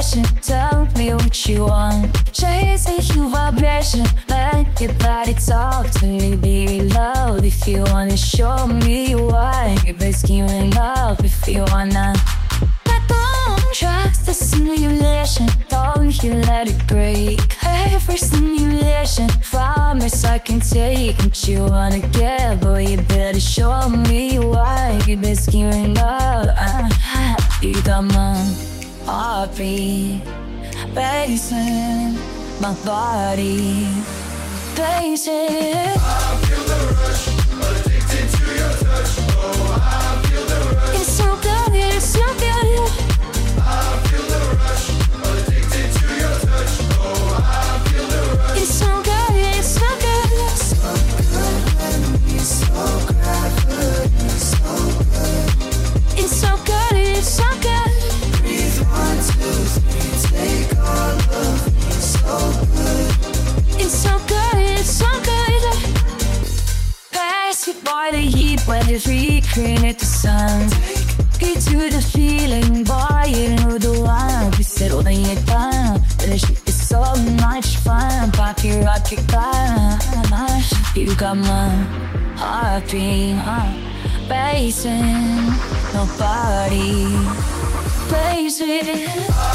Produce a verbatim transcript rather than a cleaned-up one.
stimulation. Tell me what you want. Chasing your vibration. Let your body talk to me, be love. If you wanna show me why, you're basking up. If you wanna, I don't trust the simulation. Don't you let it break. Every simulation, promise I can take what you wanna get, but you better show me why you've been skewing up. uh, You got my heartbeat racing, my body pacing. I feel the rush, addicted to your touch. Oh, I feel the rush. It's so good, it's so good. I feel the rush, addicted to your touch. Oh, I feel the rush. It's so good, it's so good. So good when we so gravity, so good. It's so good, it's so good. Breathe one, two, three, take all of me, so good. It's so good, it's so good. Pass it by the heat when it's recreating the sun. Get to the feeling, boy, you know the one. We settle in your time. This shit is so much fun. Pop your rock, your gun. You got my heartbeat, huh? Racing, nobody plays it.